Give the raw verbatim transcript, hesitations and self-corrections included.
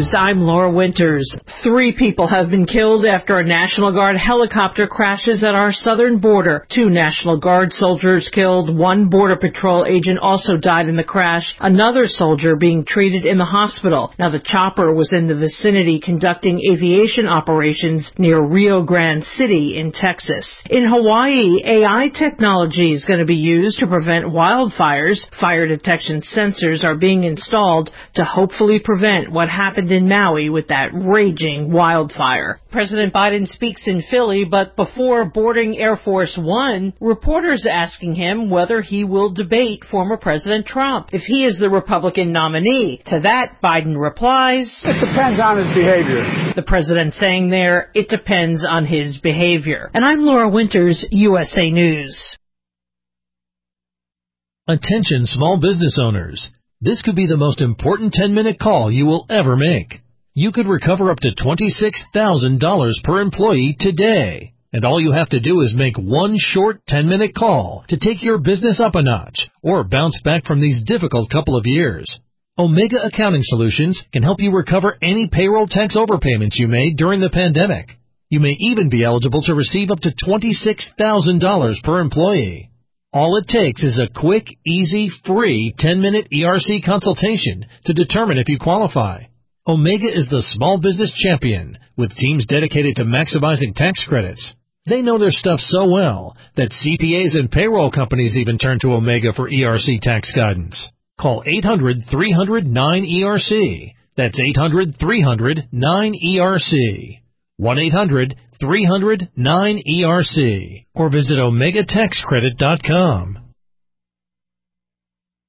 News, I'm Laura Winters. Three people have been killed after a National Guard helicopter crashes at our southern border. Two National Guard soldiers killed. One Border Patrol agent also died in the crash. Another soldier being treated in the hospital. Now, the chopper was in the vicinity conducting aviation operations near Rio Grande City in Texas. In Hawaii, A I technology is going to be used to prevent wildfires. Fire detection sensors are being installed to hopefully prevent what happened in Maui with that raging wildfire. President Biden speaks in Philly, but before boarding Air Force One, reporters asking him whether he will debate former President Trump if he is the Republican nominee. To that, Biden replies, "It depends on his behavior." The president saying there, it depends on his behavior. And I'm Laura Winters, U S A News. Attention small business owners. This could be the most important ten-minute call you will ever make. You could recover up to twenty-six thousand dollars per employee today. And all you have to do is make one short ten-minute call to take your business up a notch or bounce back from these difficult couple of years. Omega Accounting Solutions can help you recover any payroll tax overpayments you made during the pandemic. You may even be eligible to receive up to twenty-six thousand dollars per employee. All it takes is a quick, easy, free ten-minute E R C consultation to determine if you qualify. Omega is the small business champion with teams dedicated to maximizing tax credits. They know their stuff so well that C P As and payroll companies even turn to Omega for E R C tax guidance. Call eight hundred, three hundred, nine E R C. That's eight hundred, three hundred, nine E R C. one eight hundred, three hundred, nine E R C. Or visit omega tax credit dot com.